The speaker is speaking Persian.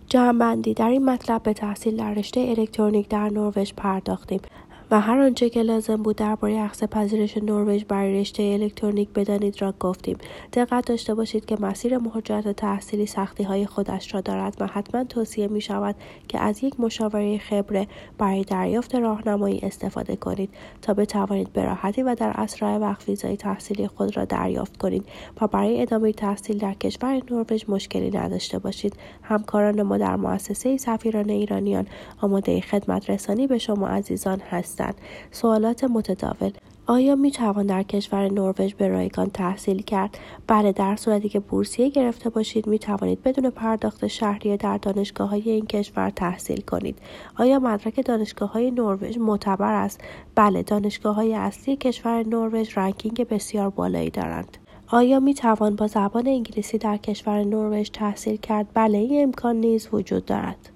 جمع‌بندی: در این مطلب به تحصیل در رشته الکترونیک در نروژ پرداختیم و هر آنچه که لازم بود درباره اخذ پذیرش نروژ برای رشته الکترونیک بدانید را گفتیم. دقت داشته باشید که مسیر مهاجرت تحصیلی سختی‌های خودش را دارد و حتما توصیه می‌شود که از یک مشاوره خبره برای دریافت راهنمایی استفاده کنید تا بتوانید به راحتی و در اسرع وقت ویزای تحصیلی خود را دریافت کنید و برای ادامه تحصیل در کشور نروژ مشکلی نداشته باشید. همکاران ما در مؤسسه سفیران ایرانیان آماده خدمت رسانی به شما عزیزان هستند. سوالات متداول: آیا می توان در کشور نروژ به رایگان تحصیل کرد؟ بله، در صورتی که بورسیه گرفته باشید می توانید بدون پرداخت شهریه در دانشگاه‌های این کشور تحصیل کنید. آیا مدرک دانشگاه‌های نروژ معتبر است؟ بله، دانشگاه‌های اصلی کشور نروژ رنکینگ بسیار بالایی دارند. آیا می توان با زبان انگلیسی در کشور نروژ تحصیل کرد؟ بله، این امکان نیز وجود دارد.